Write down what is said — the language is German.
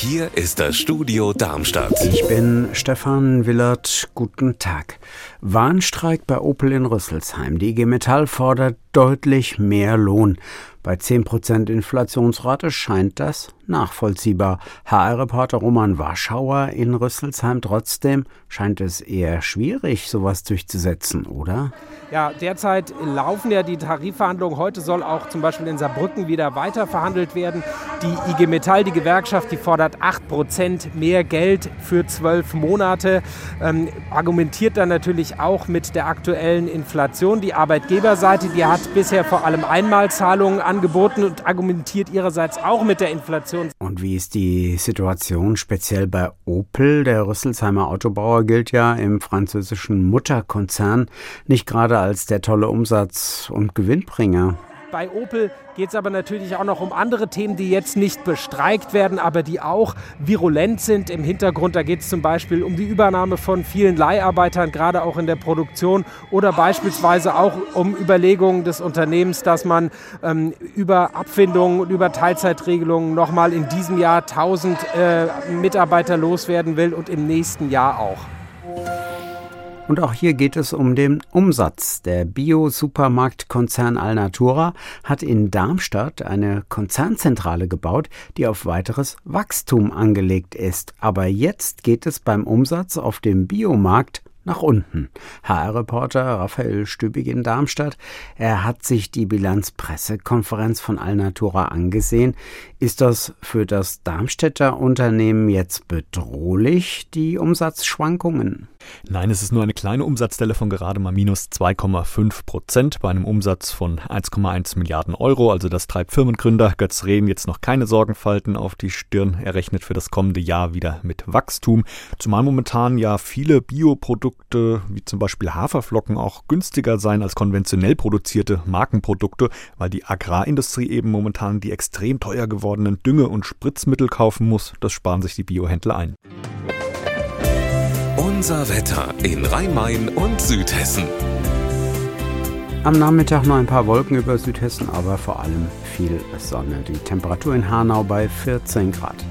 Hier ist das Studio Darmstadt. Ich bin Stefan Willert. Guten Tag. Warnstreik bei Opel in Rüsselsheim. Die IG Metall fordert deutlich mehr Lohn. Bei 10% Inflationsrate scheint das nachvollziehbar. HR-Reporter Roman Warschauer in Rüsselsheim. Trotzdem scheint es eher schwierig, sowas durchzusetzen, oder? Ja, derzeit laufen ja die Tarifverhandlungen. Heute soll auch zum Beispiel in Saarbrücken wieder weiter verhandelt werden. Die IG Metall, die Gewerkschaft, die fordert 8% mehr Geld für 12 Monate. Argumentiert dann natürlich auch mit der aktuellen Inflation. Die Arbeitgeberseite, die hat bisher vor allem Einmalzahlungen angeboten und argumentiert ihrerseits auch mit der Inflation. Und wie ist die Situation speziell bei Opel? Der Rüsselsheimer Autobauer gilt ja im französischen Mutterkonzern nicht gerade als der tolle Umsatz- und Gewinnbringer. Bei Opel geht es aber natürlich auch noch um andere Themen, die jetzt nicht bestreikt werden, aber die auch virulent sind im Hintergrund. Da geht es zum Beispiel um die Übernahme von vielen Leiharbeitern, gerade auch in der Produktion, oder beispielsweise auch um Überlegungen des Unternehmens, dass man über Abfindungen und über Teilzeitregelungen nochmal in diesem Jahr 1000 Mitarbeiter loswerden will und im nächsten Jahr auch. Und auch hier geht es um den Umsatz. Der Bio-Supermarktkonzern Alnatura hat in Darmstadt eine Konzernzentrale gebaut, die auf weiteres Wachstum angelegt ist. Aber jetzt geht es beim Umsatz auf dem Biomarkt nach unten. HR-Reporter Raphael Stübig in Darmstadt. Er hat sich die Bilanzpressekonferenz von Alnatura angesehen. Ist das für das Darmstädter Unternehmen jetzt bedrohlich, die Umsatzschwankungen? Nein, es ist nur eine kleine Umsatzdelle von gerade mal minus 2,5% bei einem Umsatz von 1,1 Milliarden Euro. Also das treibt Firmengründer Götz Rehn jetzt noch keine Sorgenfalten auf die Stirn. Er rechnet für das kommende Jahr wieder mit Wachstum. Zumal momentan ja viele Bioprodukte, wie zum Beispiel Haferflocken, auch günstiger seien als konventionell produzierte Markenprodukte, weil die Agrarindustrie eben momentan die extrem teuer gewordenen Dünge- und Spritzmittel kaufen muss. Das sparen sich die Biohändler ein. Unser Wetter in Rhein-Main und Südhessen. Am Nachmittag noch ein paar Wolken über Südhessen, aber vor allem viel Sonne. Die Temperatur in Hanau bei 14 Grad.